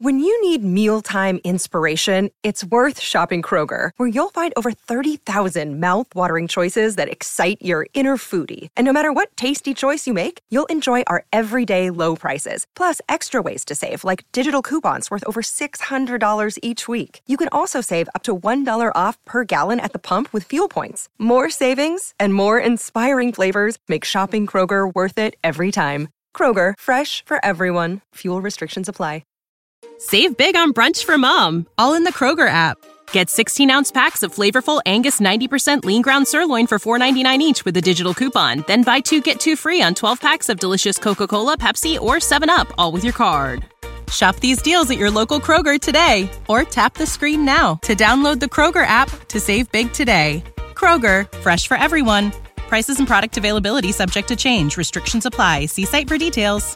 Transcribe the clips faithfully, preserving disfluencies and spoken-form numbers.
When you need mealtime inspiration, it's worth shopping Kroger, where you'll find over thirty thousand mouth-watering choices that excite your inner foodie. And no matter what tasty choice you make, you'll enjoy our everyday low prices, plus extra ways to save, like digital coupons worth over six hundred dollars each week. You can also save up to one dollar off per gallon at the pump with fuel points. More savings and more inspiring flavors make shopping Kroger worth it every time. Kroger, fresh for everyone. Fuel restrictions apply. Save big on brunch for mom, all in the Kroger app. Get sixteen-ounce packs of flavorful Angus ninety percent lean ground sirloin for four ninety-nine each with a digital coupon. Then buy two, get two free on twelve packs of delicious Coca-Cola, Pepsi, or seven up, all with your card. Shop these deals at your local Kroger today, or tap the screen now to download the Kroger app to save big today. Kroger, fresh for everyone. Prices and product availability subject to change. Restrictions apply. See site for details.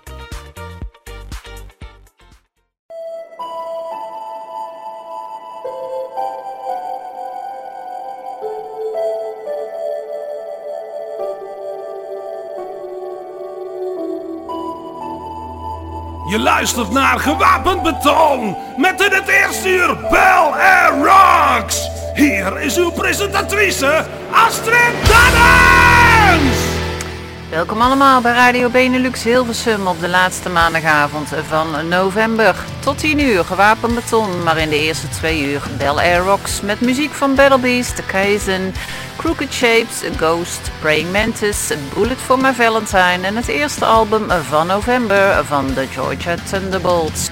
Je luistert naar Gewapend Beton met in het eerste uur Bel Air Rocks. Hier is uw presentatrice Astrid Dannens. Welkom allemaal bij Radio Benelux Hilversum op de laatste maandagavond van november. Tot tien uur Gewapend Beton, maar in de eerste twee uur Bel Air Rocks met muziek van Battle Beast, Kaizen, Crooked Shapes, Ghost, Praying Mantis, Bullet for My Valentine en het eerste album van november van de Georgia Thunderbolts.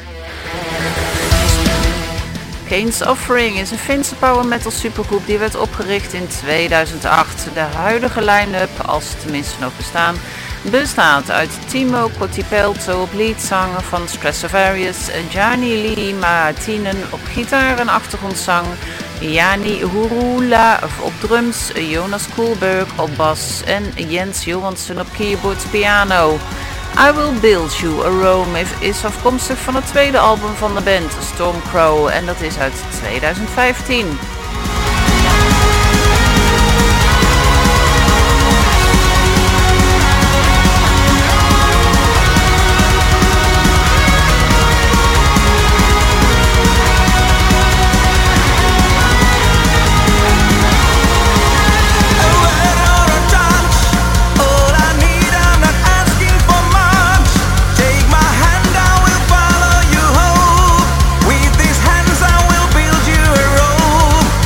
Kane's Offering is een Finse power metal supergroep die werd opgericht in tweeduizend acht. De huidige line-up, als ze tenminste nog bestaan, bestaat uit Timo Kotipelto op leadzang van Stratovarius, Gianni Lee Martinen op gitaar en achtergrondzang, Jani Hurula op drums, Jonas Koolberg op bas en Jens Johansson op keyboard piano. I Will Build You a Rome is afkomstig van het tweede album van de band, Stormcrow, en dat is uit tweeduizend vijftien. With these hands I will build you a road.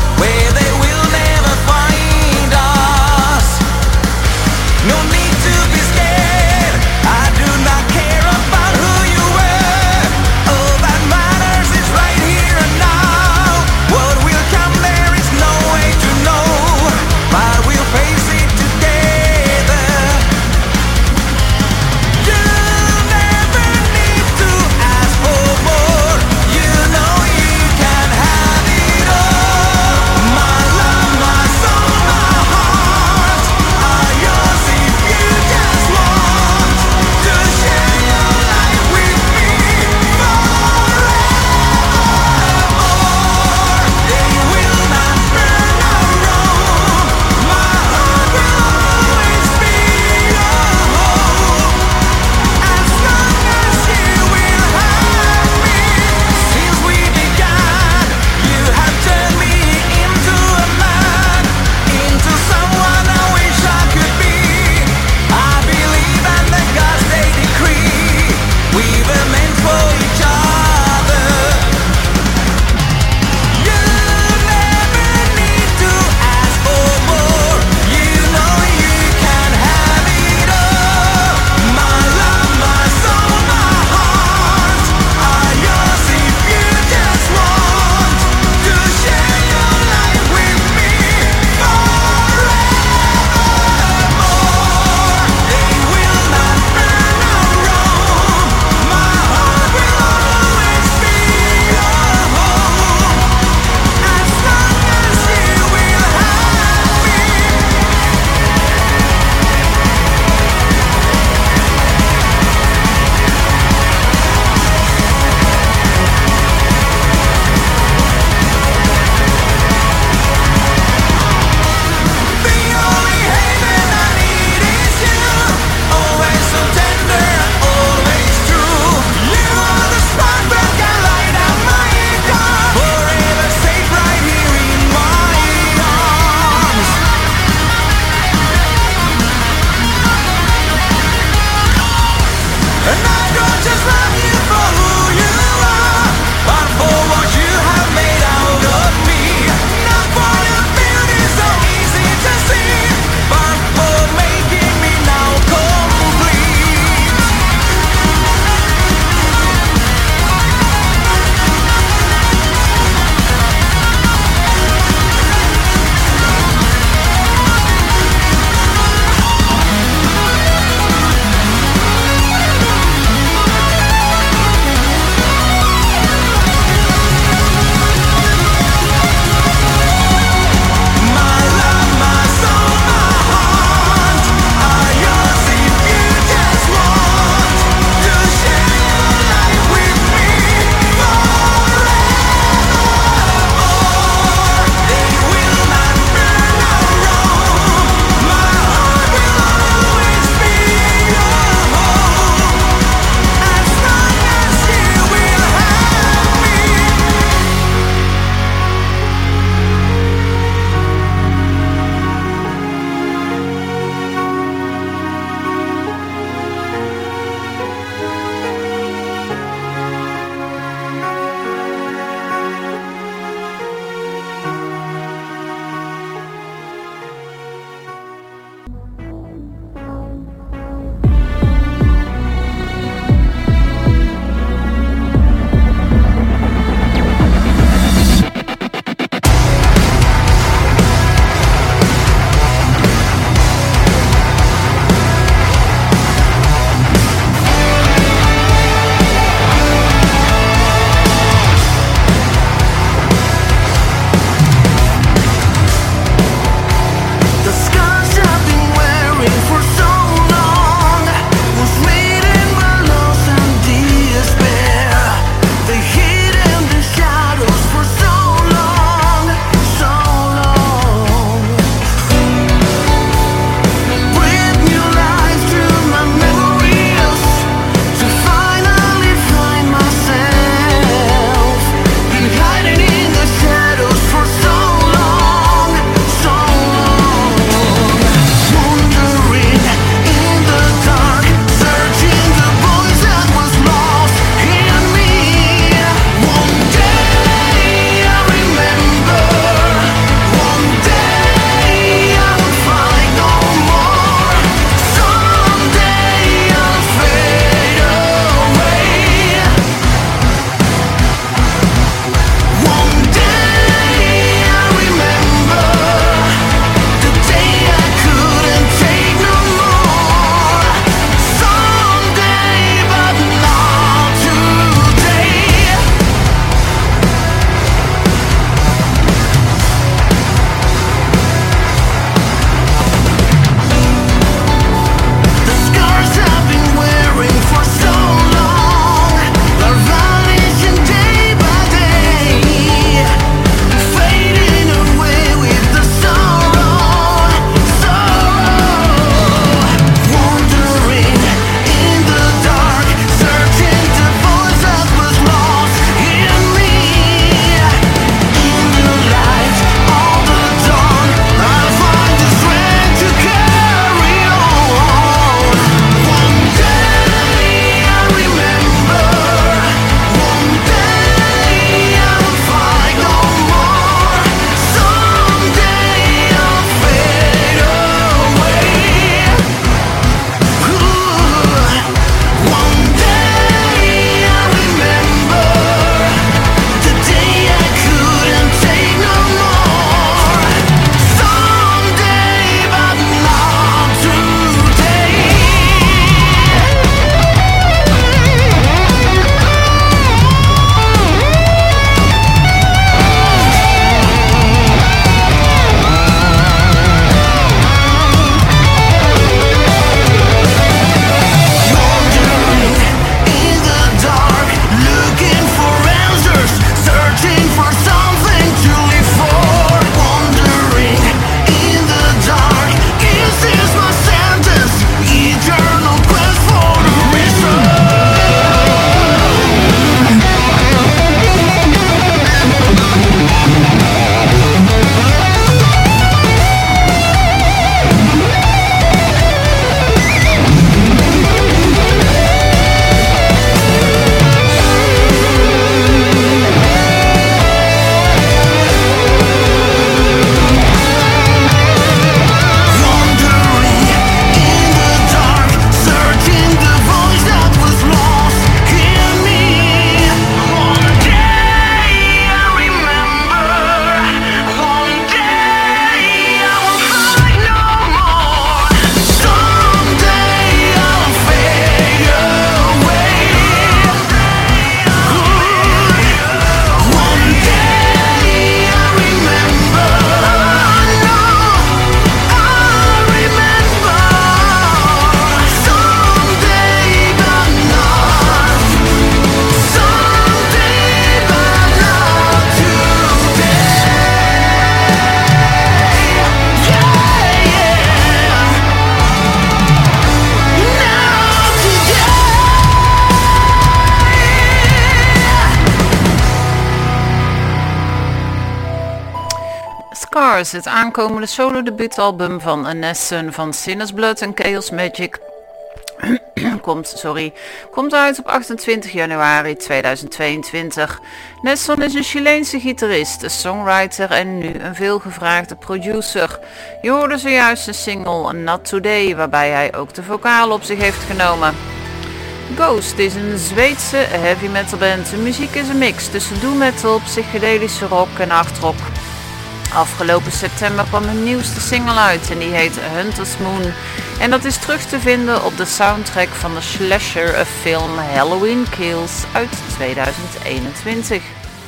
Scars, het aankomende solo-debuutalbum van Nessun van Sinner's Blood en Chaos Magic, komt, sorry, komt uit op achtentwintig januari tweeduizend tweeëntwintig. Nessun is een Chileense gitarist, songwriter en nu een veelgevraagde producer. Je hoorde zojuist een single, Not Today, waarbij hij ook de vocaal op zich heeft genomen. Ghost is een Zweedse heavy metal band. De muziek is een mix tussen doom metal, psychedelische rock en hard rock. Afgelopen september kwam hun nieuwste single uit en die heet Hunter's Moon. En dat is terug te vinden op de soundtrack van de slasher film Halloween Kills uit tweeduizend eenentwintig.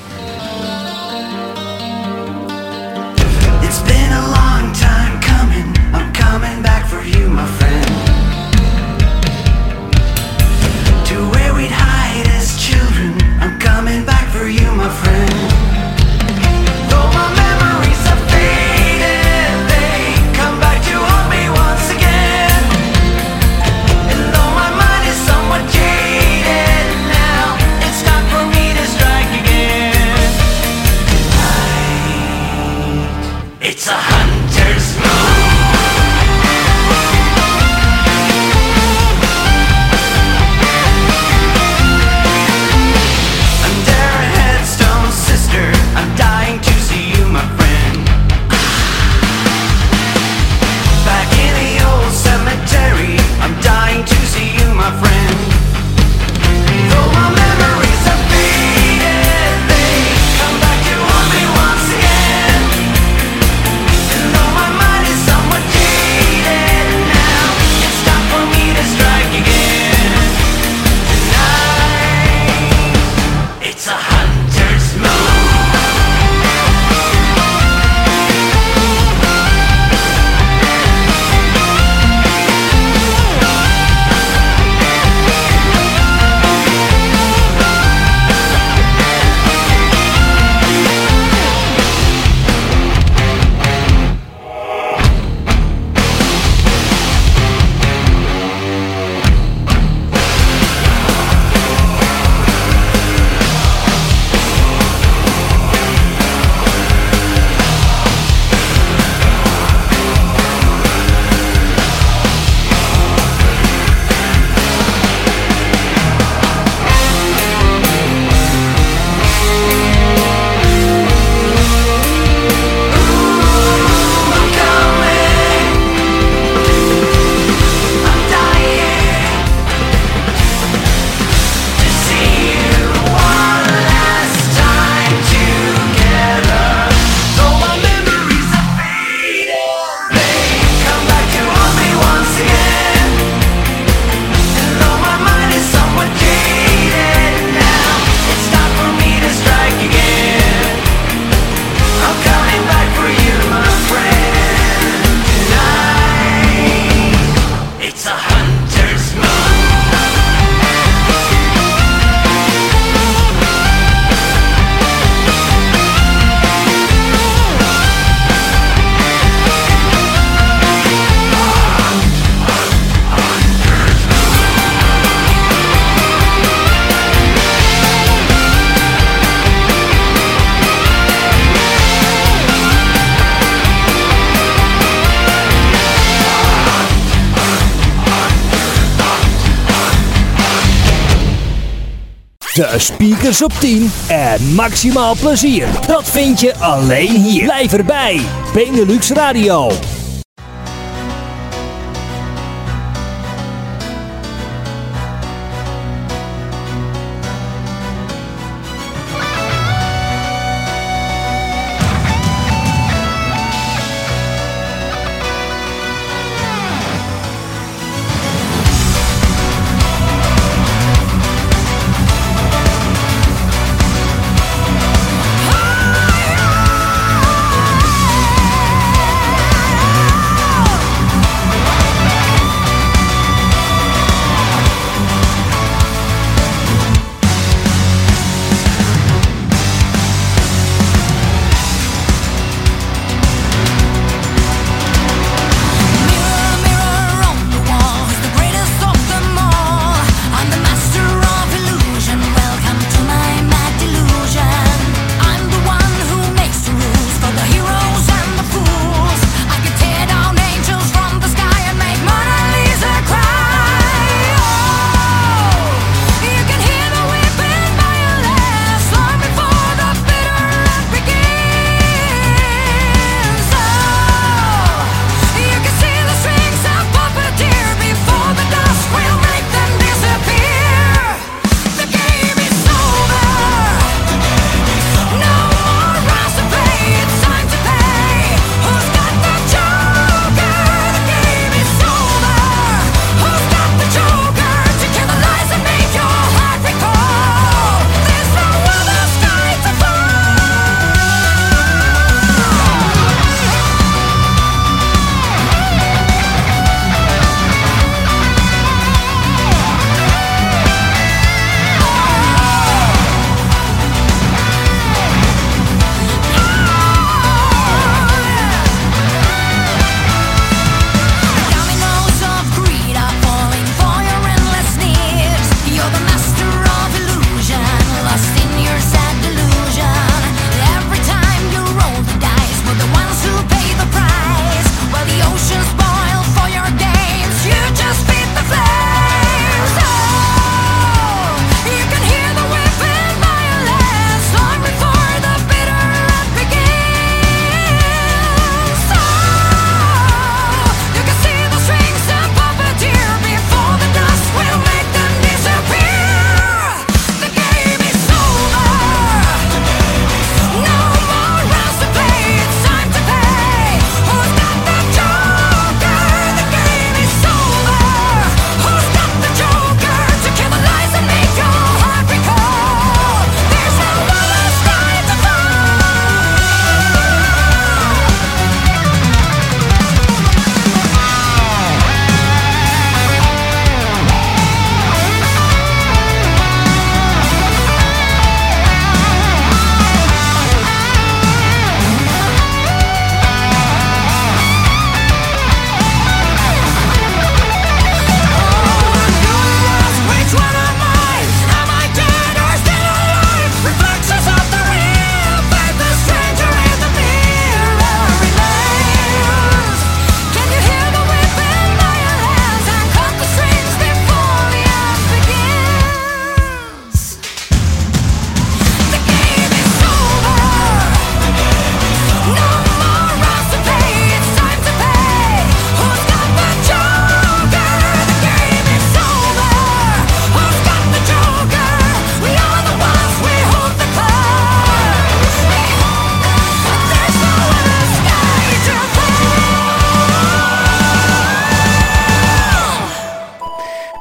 It's been a long time coming, I'm coming back for you, my friend. To where we'd hide as children, I'm coming back for you, my friend. Though my memories are faded, they come back to haunt me once again. And though my mind is somewhat jaded now, it's time for me to strike again. Tonight, it's a hunter's moon. I'm dying to see you, my friend. Back in the old cemetery, I'm dying to see you, my friend. Though my memories are faded, they come back to haunt me once again. And though my mind is somewhat jaded now, it's time for me to strike again. Tonight, it's a hunter's moon. De speakers op tien en maximaal plezier. Dat vind je alleen hier. Blijf erbij. Benelux Radio. Oh,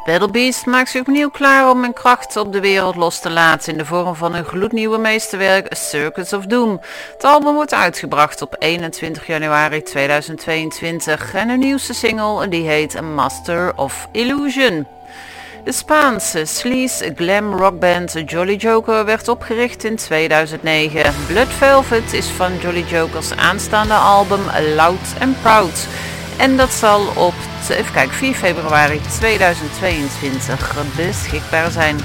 Battle Beast maakt zich opnieuw klaar om hun krachten op de wereld los te laten in de vorm van een gloednieuwe meesterwerk, A Circuit of Doom. Het album wordt uitgebracht op eenentwintig januari tweeduizend tweeëntwintig en hun nieuwste single die heet Master of Illusion. De Spaanse sleaze glam rockband Jolly Joker werd opgericht in tweeduizend negen. Blood Velvet is van Jolly Joker's aanstaande album Loud and Proud. En dat zal op even kijken, vier februari tweeduizend tweeëntwintig beschikbaar zijn.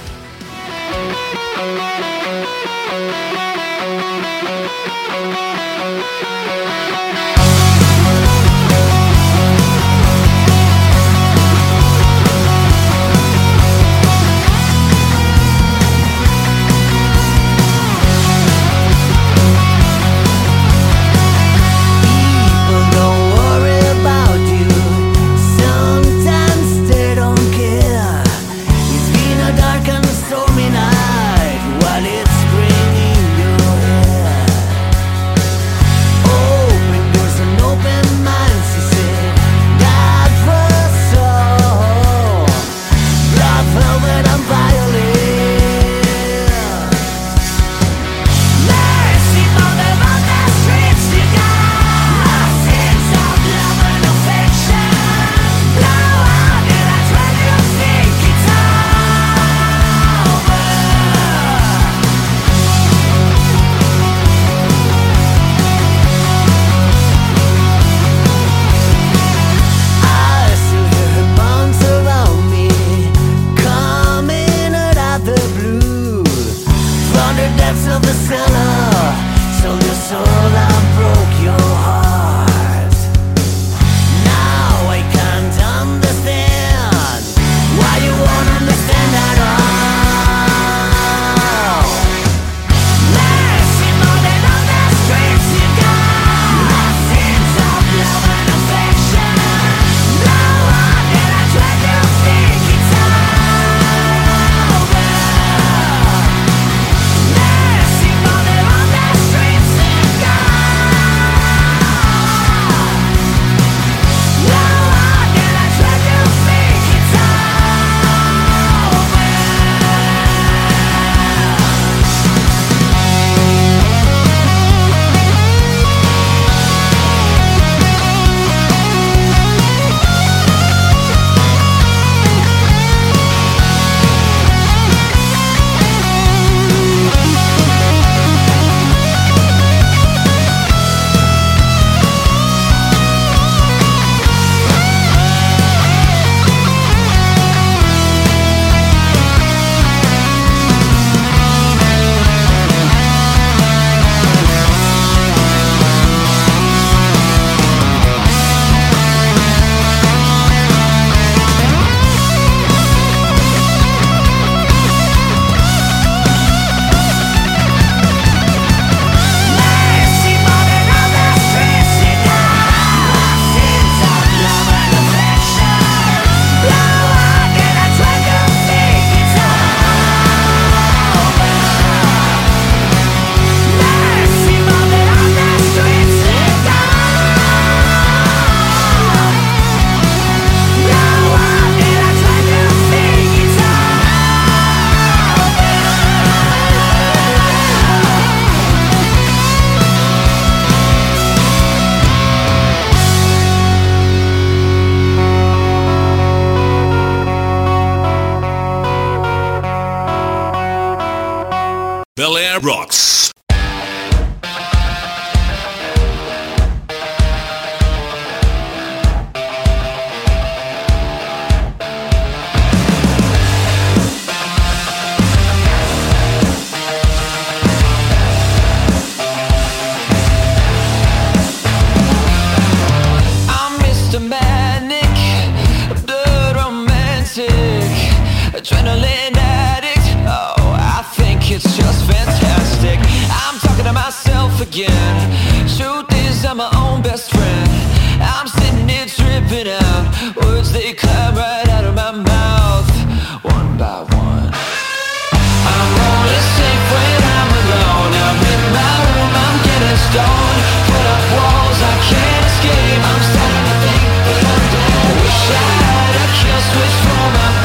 Bel Air rocks. I'm Mister Manic, blood romantic, adrenaline addict. Oh, I think it's just fantastic. I'm talking to myself again. Truth is, I'm my own best friend. I'm sitting here tripping out. Words they climb right out of my mouth, one by one. I'm only safe when I'm alone. I'm in my room, I'm getting stoned. Put up walls, I can't escape. I'm starting to think that I'm dead. Wish I had a kill switch for my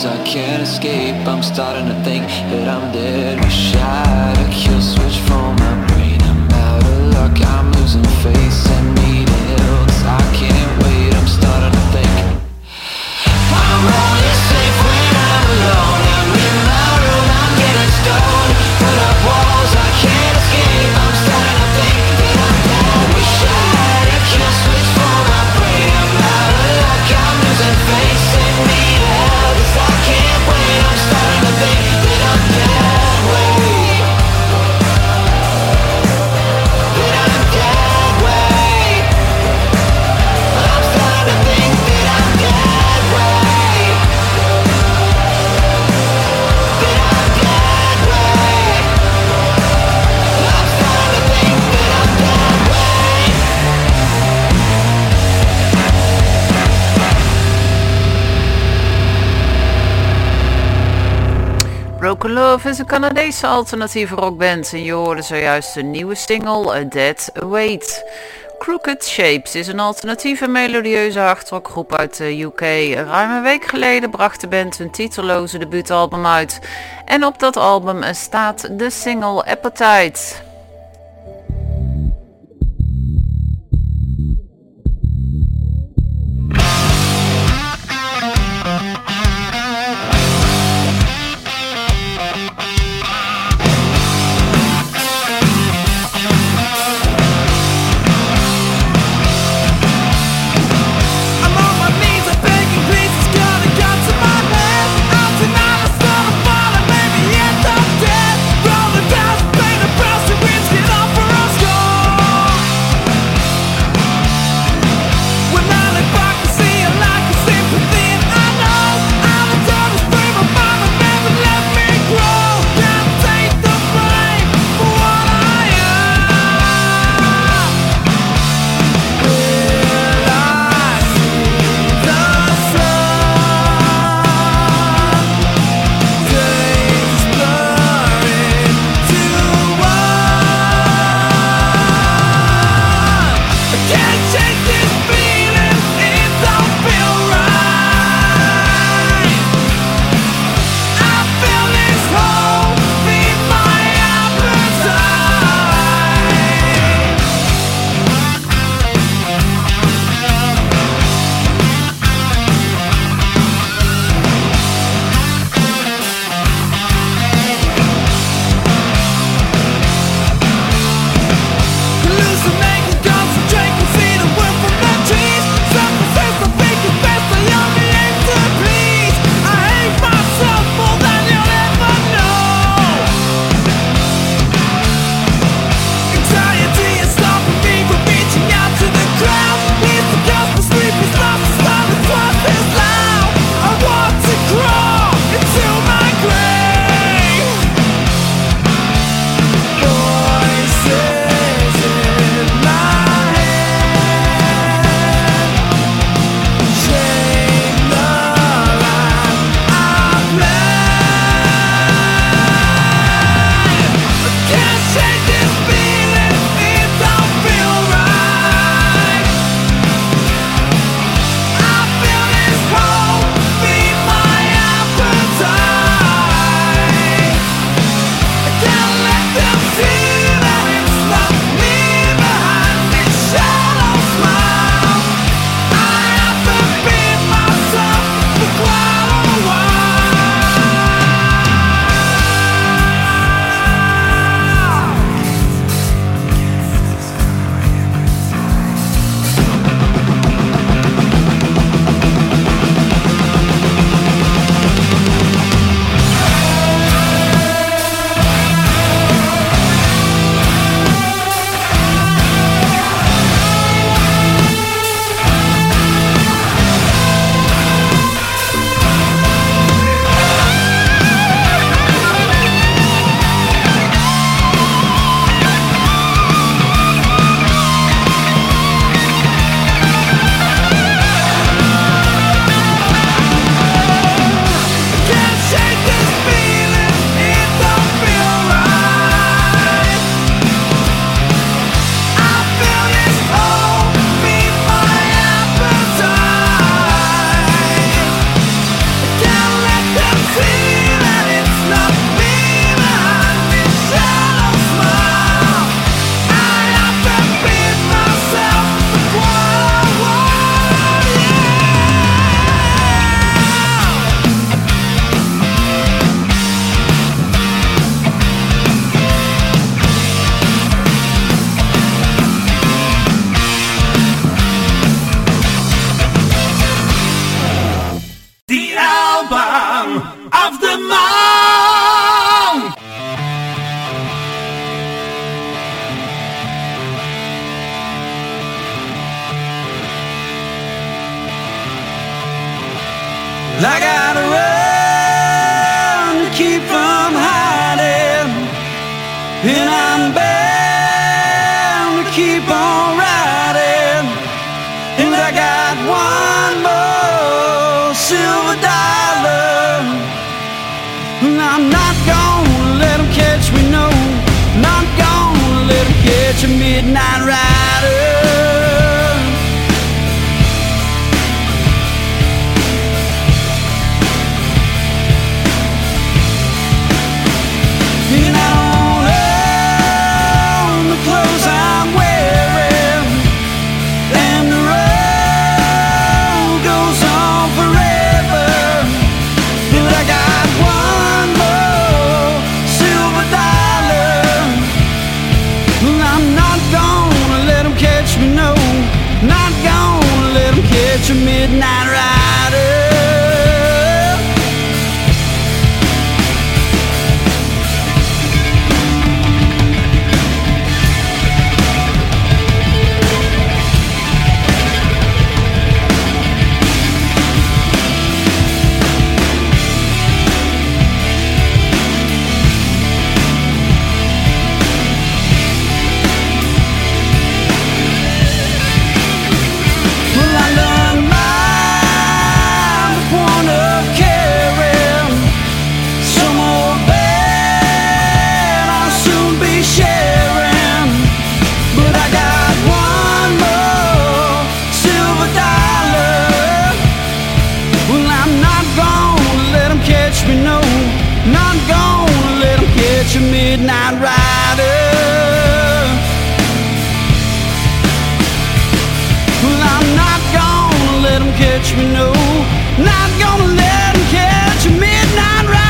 I can't escape. I'm starting to think that I'm dead. Wish I had a kill switch for my brain. I'm out of luck, I'm losing faith. Send me to hell, 'cause I can't wait. I'm starting to think I'm only safe when I'm alone. I'm in my room, I'm getting stoned. Put up walls, I can't escape. I'm starting to think that I'm dead. Wish I had a kill switch for my brain. I'm out of luck, I'm losing faith. Send me to hell, 'cause I can't wait. I'm starting to think that I'm dead. Wait, that I'm dead. Wait, I'm starting to think that I'm dead. Wait, that I'm dead. Wait, I'm starting to think that I'm dead. Wait. Broken Love is een Canadese alternatieve rockband en je hoorde zojuist de nieuwe single A Dead Weight. Crooked Shapes is een alternatieve melodieuze hardrockgroep uit de U K. Ruim een week geleden bracht de band hun titelloze debuutalbum uit. En op dat album staat de single Appetite. I'm on my knees, I'm begging, please, it's gonna come to my head. Out tonight, I start to fall and maybe end up dead. Roll the dice, paint a brush, midnight rider. And I don't own the clothes I'm wearing, and the road goes on forever. But I got one more silver dollar. Well, I'm not gonna let them catch me, no. Not gonna let them catch a midnight rider. Well, I learned my point of caring. Some old bed I'll soon be sharing. But I got one more silver dollar. Well, I'm not gonna let them catch me, no. Not gonna let them catch a midnight rider. Well, I'm not gonna let them catch me, no. Not gonna let them catch a midnight rider.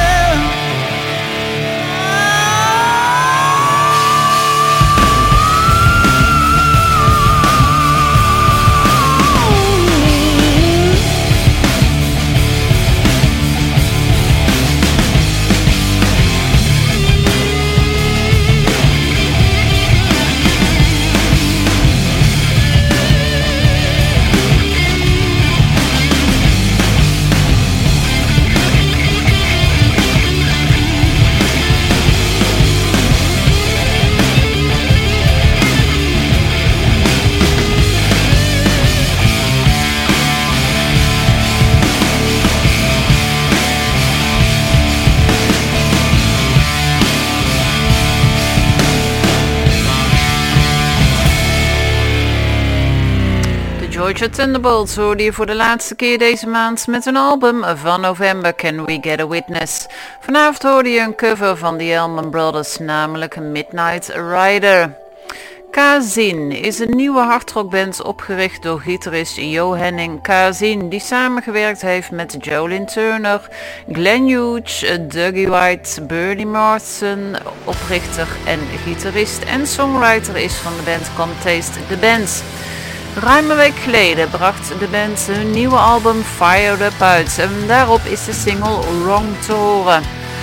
Georgia Thunderbolts hoorde je voor de laatste keer deze maand met hun album van november, Can We Get a Witness. Vanavond hoorde je een cover van the Allman Brothers, namelijk Midnight Rider. Kazin is een nieuwe hardrockband opgericht door gitarist Jo Henning Kazin, die samengewerkt heeft met Jolene Turner, Glenn Hughes, Dougie White, Bernie Marsden, oprichter en gitarist en songwriter is van de band Come Taste the Band. Ruim een week geleden bracht de band hun nieuwe album Fired Up uit en daarop is de single Wrong te horen.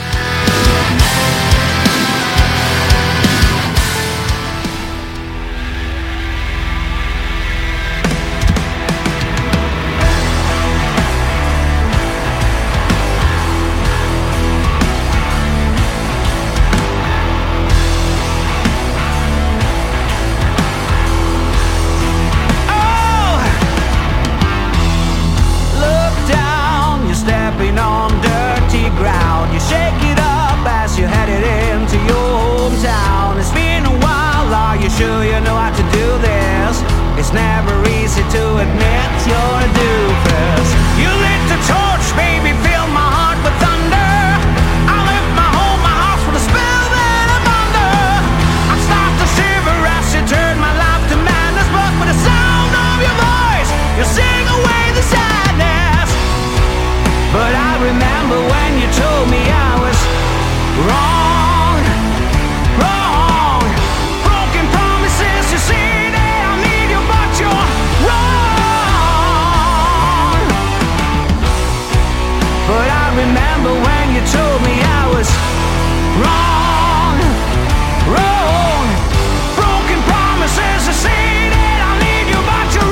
Sure you know how to do this. It's never easy to admit you're a doofus. You lit the torch, baby, fill my heart with thunder. I left my home, my house with a spell that I'm under. I start to shiver as you turn my life to madness, but with the sound of your voice, you sing away the sadness. But I remember when you told me I was wrong. Remember when you told me I was wrong, wrong. Broken promises, I say that I need you, but you're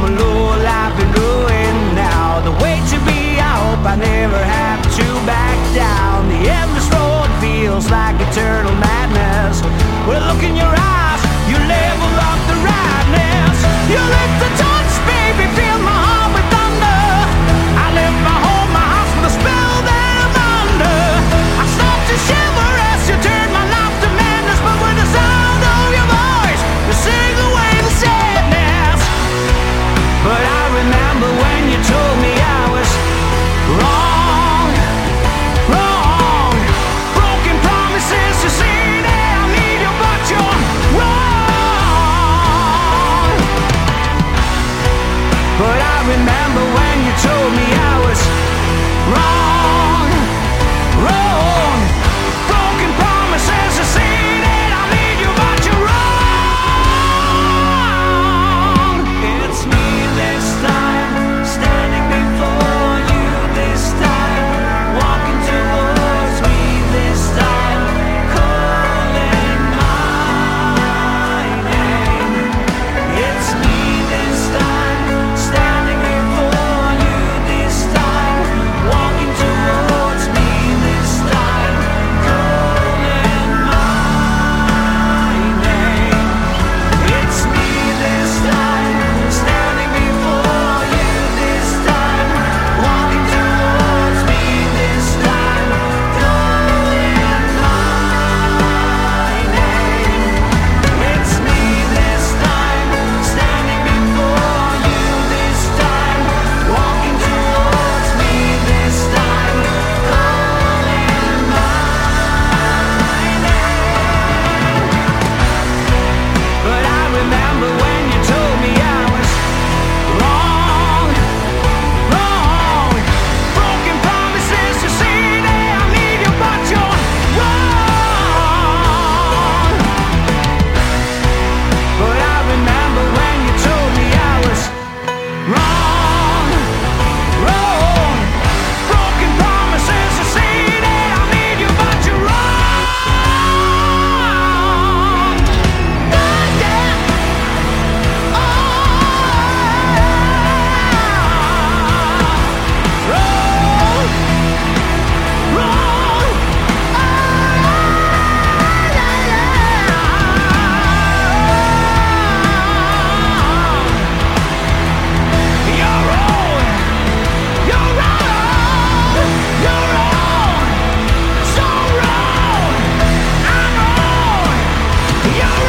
I never have to back down. down the endless road feels like eternal madness. Well, look in your eyes, you level up the rightness. You lit the touch, baby, feel my heart with thunder. I left my home, my house with a spell that I'm under. I start to shiver as you turn my life to madness, but with the sound of your voice, you sing away the sadness. But I remember when you told me I was wrong, wrong. Broken promises, you say that I need you, but you're wrong. But I remember when you told me I was wrong, wrong. Broken promises, you say that I need you, but you're wrong. It's me this time, standing before you this time, walking towards me this time, calling my name. It's me this time, standing before you this time, walking towards me this time, calling my name. It's me this time, standing before you this time, walking towards me this time, calling my name. It's me this time, standing before you this time, walking towards me this time, calling my name. But I remember when you told me I was wrong, wrong. Broken promises, you say that I need you, but you're wrong. But I remember when you told me I was wrong, wrong. Broken promises, you say that I need you, but you're wrong. Yeah, yeah. Oh, wrong, wrong. Oh, yeah, yeah. You're wrong. You're wrong. You're wrong. So wrong. I'm wrong. You're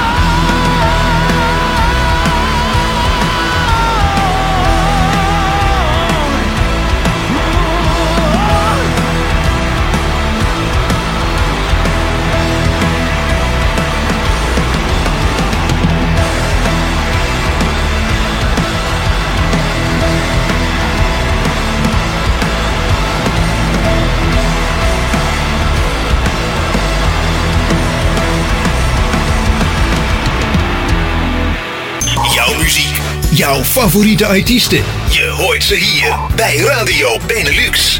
Jouw muziek, jouw favoriete artiesten. Je hoort ze hier bij Radio Benelux.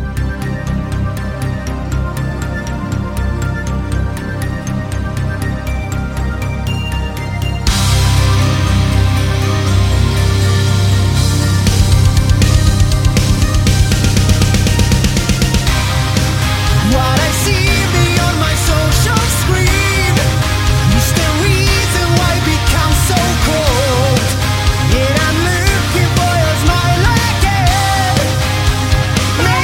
What I see beyond my social screen is the reason why I become so cold. Yet I'm looking for your smile again.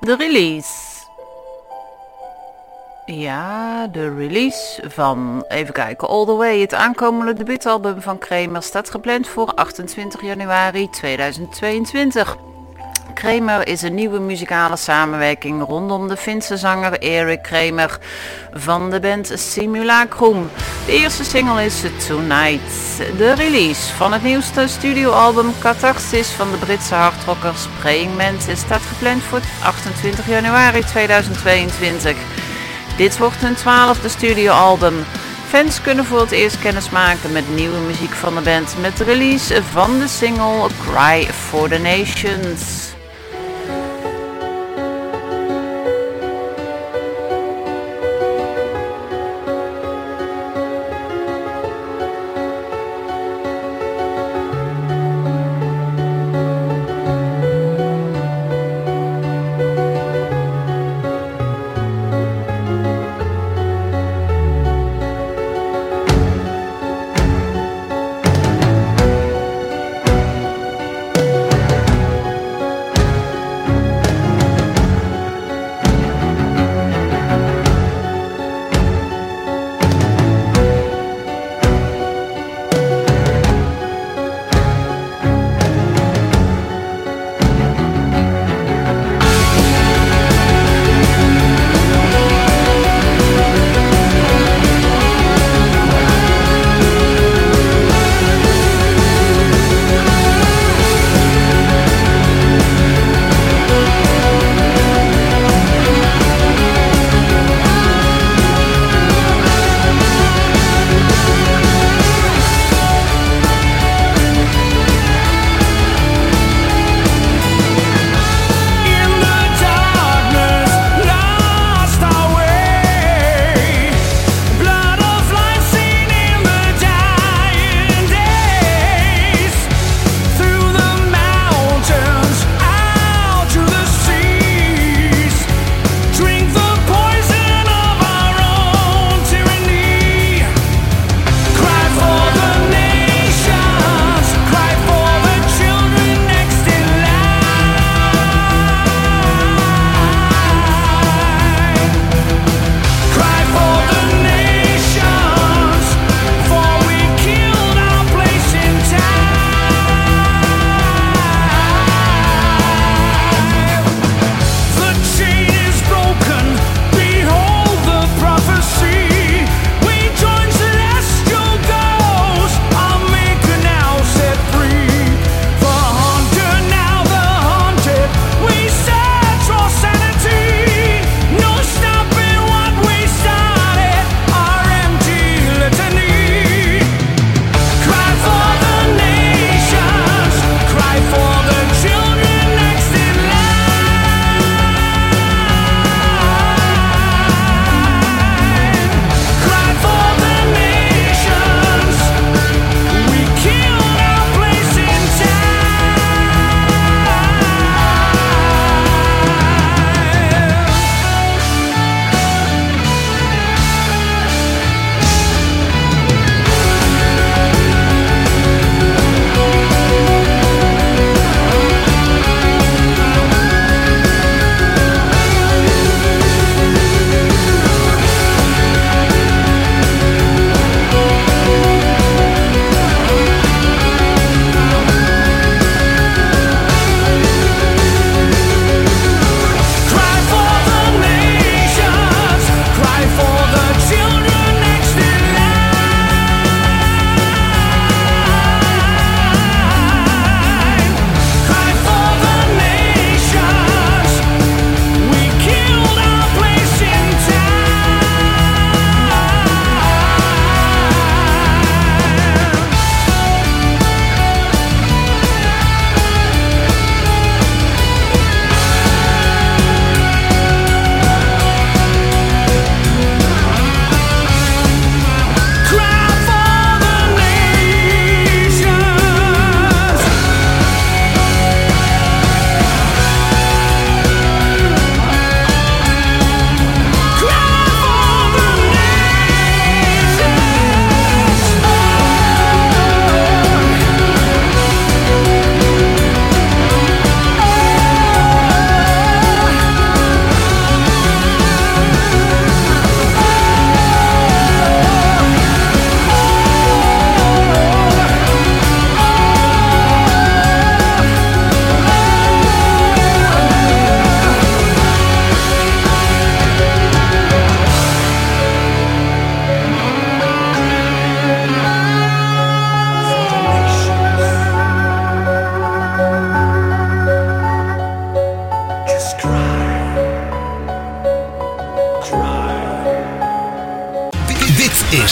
De release. Ja, de release van, even kijken, All The Way. Het aankomende debuutalbum van Kramer staat gepland voor achtentwintig januari tweeduizend tweeëntwintig. Kramer is een nieuwe muzikale samenwerking rondom de Finse zanger Erik Kramer van de band Simulacrum. De eerste single is Tonight. De release van het nieuwste studioalbum Catharsis van de Britse hardrockers Praying Mantis staat gepland voor achtentwintig januari tweeduizend tweeëntwintig. Dit wordt hun twaalfde studioalbum. Fans kunnen voor het eerst kennis maken met nieuwe muziek van de band met de release van de single Cry for the Nations.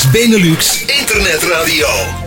Benelux Internetradio.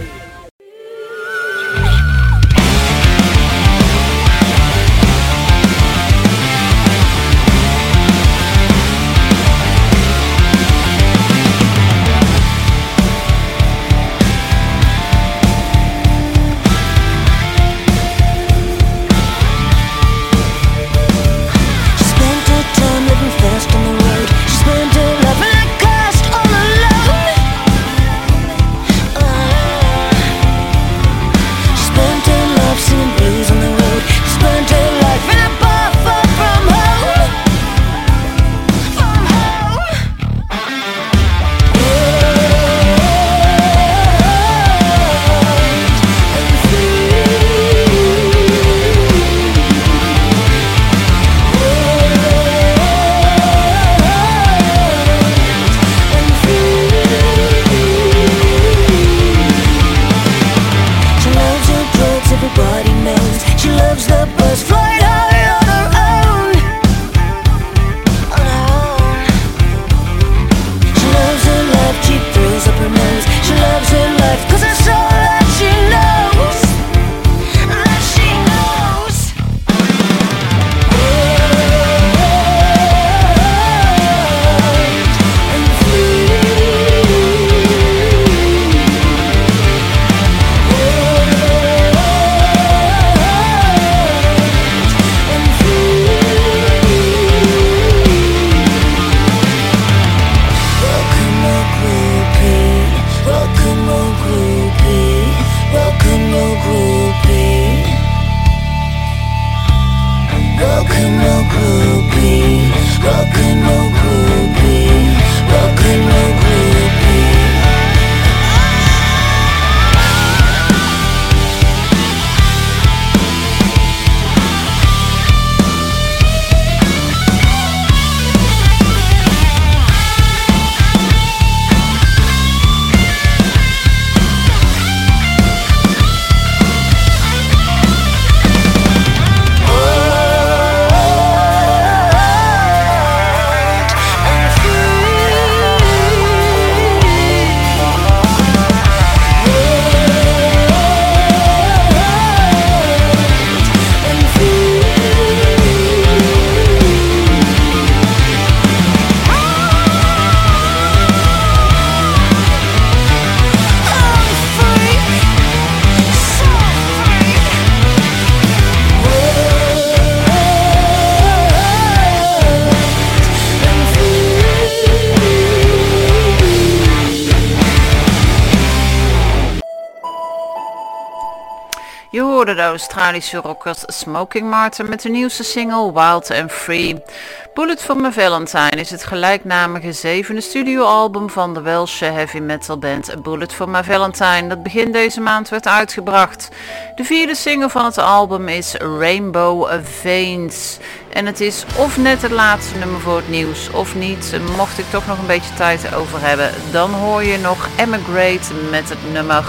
Je hoorde de Australische rockers Smoking Martin met de nieuwste single Wild and Free. Bullet for My Valentine is het gelijknamige zevende studioalbum van de Welsh heavy metal band Bullet for My Valentine, dat begin deze maand werd uitgebracht. De vierde single van het album is Rainbow Veins. En het is of net het laatste nummer voor het nieuws of niet. Mocht ik toch nog een beetje tijd over hebben, dan hoor je nog Emigrate met het nummer...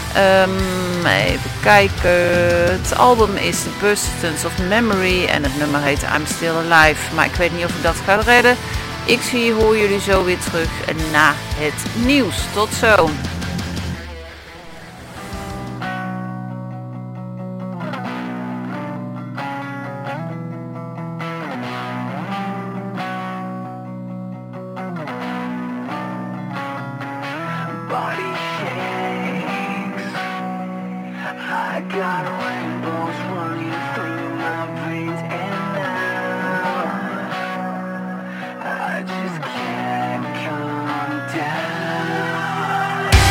Um, even kijken. Het album is The Persistence of Memory en het nummer heet I'm Still Alive. Maar ik weet niet of ik dat ga redden. Ik zie, hoor jullie zo weer terug na het nieuws. Tot zo. I just can't come down.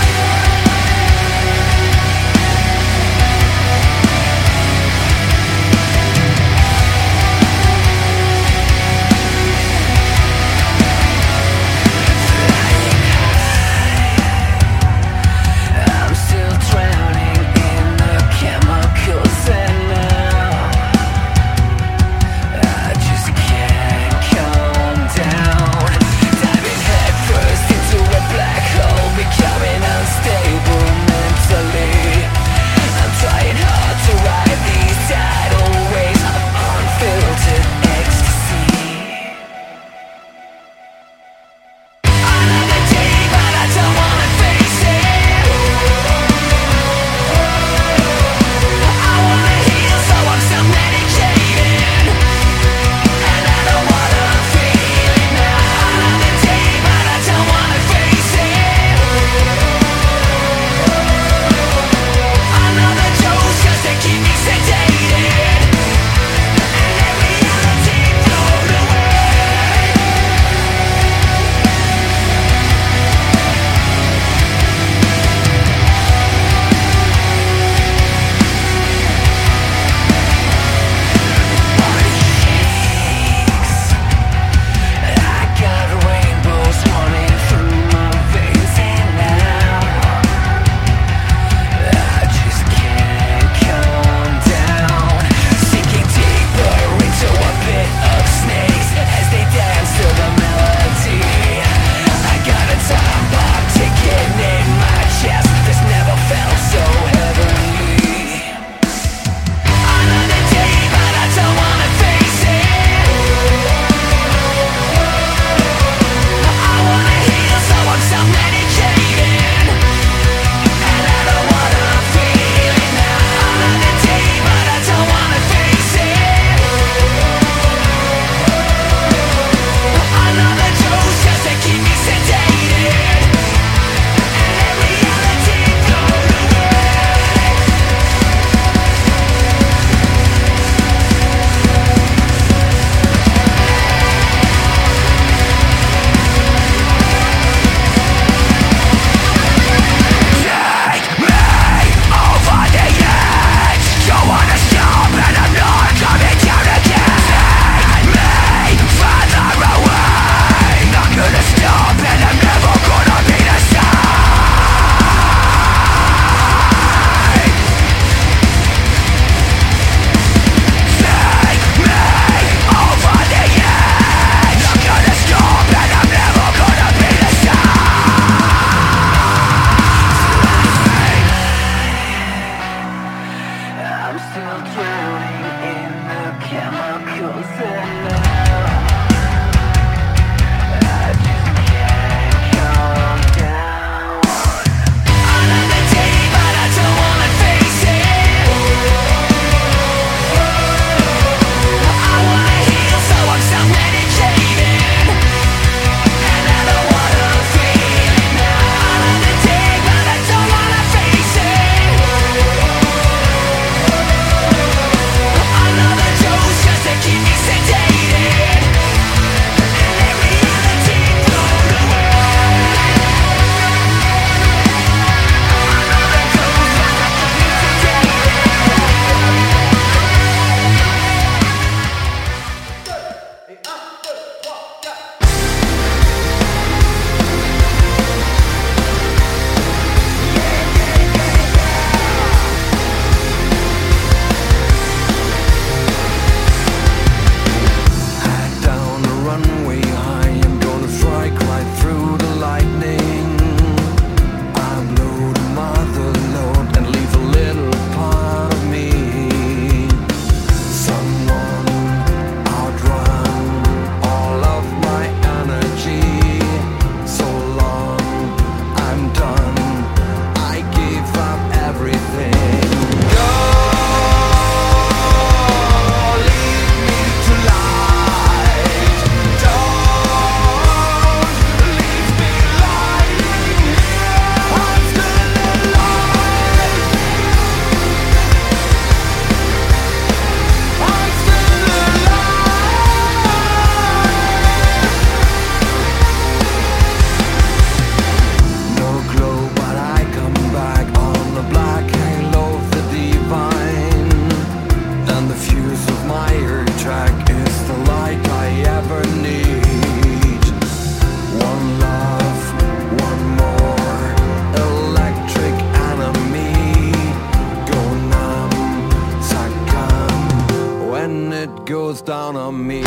goes down on me.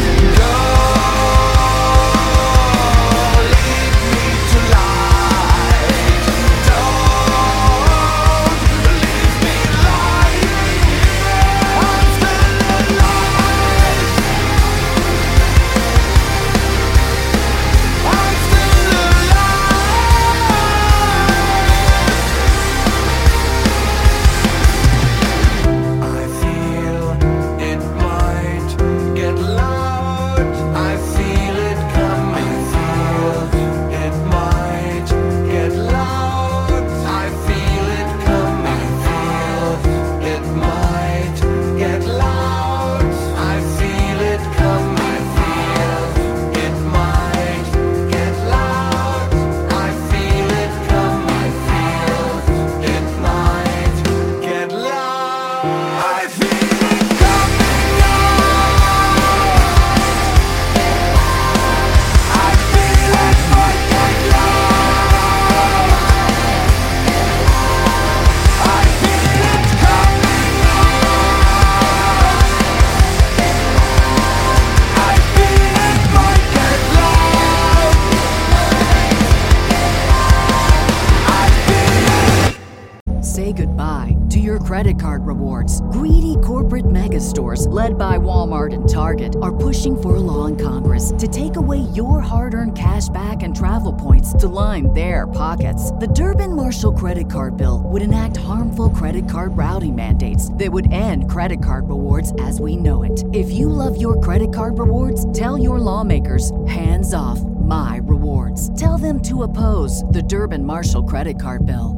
Say goodbye to your credit card rewards. Greedy corporate mega stores, led by Walmart and Target, are pushing for a law in Congress to take away your hard-earned cash back and travel points to line their pockets. The Durbin-Marshall credit card bill would enact harmful credit card routing mandates that would end credit card rewards as we know it. If you love your credit card rewards, tell your lawmakers, hands off my rewards. Tell them to oppose the Durbin-Marshall credit card bill.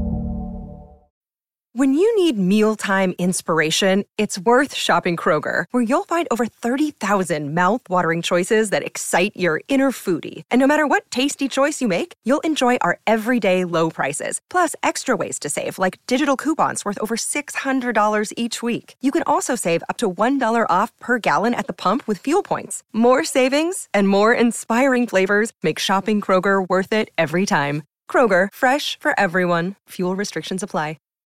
When you need mealtime inspiration, it's worth shopping Kroger, where you'll find over thirty thousand mouth-watering choices that excite your inner foodie. And no matter what tasty choice you make, you'll enjoy our everyday low prices, plus extra ways to save, like digital coupons worth over six hundred dollars each week. You can also save up to one dollar off per gallon at the pump with fuel points. More savings and more inspiring flavors make shopping Kroger worth it every time. Kroger, fresh for everyone. Fuel restrictions apply.